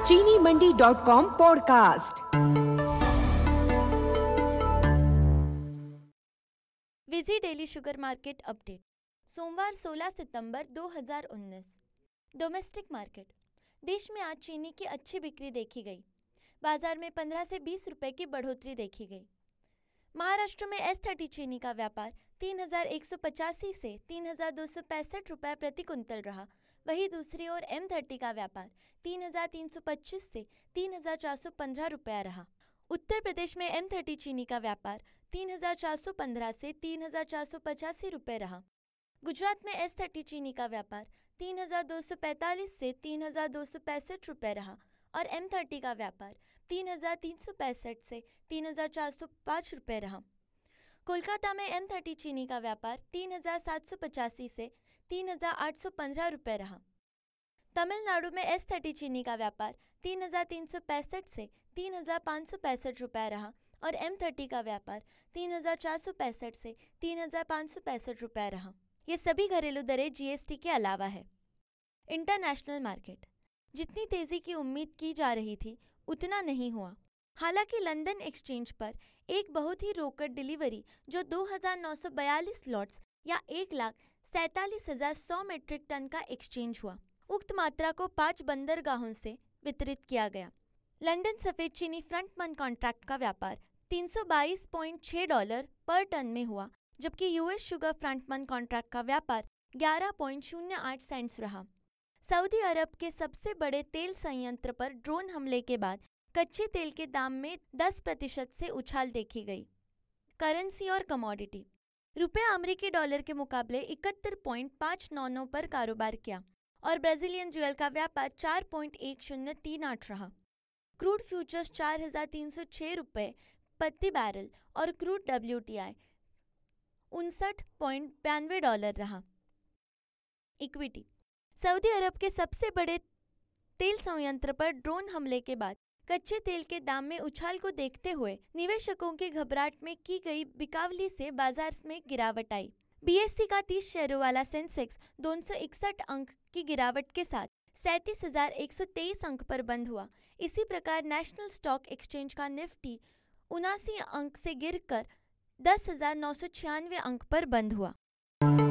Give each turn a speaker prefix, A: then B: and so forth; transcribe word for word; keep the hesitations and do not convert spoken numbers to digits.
A: चीनी मंडी dot com podcast.
B: विजी डेली शुगर मार्केट अपडेट, सोमवार सोलह सितंबर दो हज़ार उन्नीस। Domestic market. देश में आज चीनी की अच्छी बिक्री देखी गई। बाजार में पंद्रह से बीस रुपए की बढ़ोतरी देखी गई। महाराष्ट्र में एस थर्टी चीनी का व्यापार तीन हजार एक सौ पचासी से तीन हजार दो सौ पैंसठ रुपये प्रति कुंतल रहा। वहीं दूसरी ओर एम थर्टी का व्यापार तीन हजार तीन सौ पच्चीस से तीन हजार चार सौ पंद्रह रुपया रहा। उत्तर प्रदेश में एम थर्टी चीनी का व्यापार तीन हजार चार सौ पंद्रह से तीन हजार चार सौ पचासी रुपये रहा। गुजरात में एस थर्टी चीनी का व्यापार तीन हजार दो सौ पैंतालीस से तीन हजार दो सौ पैंसठ रुपये रहा और एम थर्टी का व्यापार तीन हजार तीन सौ पैंसठ से तीन हजार चार सौ पाँच रुपये रहा। कोलकाता में एम थर्टी चीनी का व्यापार तीन हजार सात सौ पचासी से तीन हजार आठ सौ पंद्रह रुपये रहा। तमिलनाडु में एस थर्टी चीनी का व्यापार तीन हजार तीन सौ पैंसठ से तीन हजार पाँच सौ पैंसठ रुपये रहा और एम थर्टी का व्यापार तीन हजार चार सौ पैंसठ से तीन हजार पाँच सौ पैंसठ रुपये रहा। ये सभी घरेलू दरें जीएसटी के अलावा है। International market. जितनी तेजी की उम्मीद की जा रही थी उतना नहीं हुआ। हालांकि लंदन एक्सचेंज पर एक बहुत ही रोकड़ डिलीवरी जो दो हजार नौ सौ बयालीस लॉट्स या एक लाख सैंतालीस हजार सौ मीट्रिक टन का एक्सचेंज हुआ। उक्त मात्रा को पांच बंदरगाहों से वितरित किया गया। लंदन सफेद चीनी फ्रंट मंथ कॉन्ट्रैक्ट का व्यापार तीन सौ बाईस पॉइंट छह डॉलर पर टन में हुआ, जबकि US sugar front month contract का व्यापार ग्यारह पॉइंट शून्य आठ सेंट्स रहा। सऊदी अरब के सबसे बड़े तेल संयंत्र पर ड्रोन हमले के बाद कच्चे तेल के दाम में दस प्रतिशत से उछाल देखी गई। करेंसी और कमोडिटी। रुपया अमेरिकी डॉलर के मुकाबले इकहत्तर पॉइंट पाँच नौ नौ पर कारोबार किया और ब्राजीलियन रियल का व्यापार चार पॉइंट एक शून्य तीन आठ रहा। क्रूड फ्यूचर्स चार हजार तीन सौ छः रुपये प्रति बैरल और क्रूड डब्ल्यूटीआई उनसठ पॉइंट बानवे डॉलर रहा। इक्विटी। सऊदी अरब के सबसे बड़े तेल संयंत्र पर ड्रोन हमले के बाद कच्चे तेल के दाम में उछाल को देखते हुए निवेशकों की घबराहट में की गई बिकावली से बाजार में गिरावट आई। बीएसई का तीस शेयरों वाला सेंसेक्स दो सौ इकसठ अंक की गिरावट के साथ सैंतीस हजार एक सौ तेईस अंक पर बंद हुआ। इसी प्रकार नेशनल स्टॉक एक्सचेंज का निफ्टी उनासी अंक से गिरकर दस हजार नौ सौ छियानवे अंक पर बंद हुआ।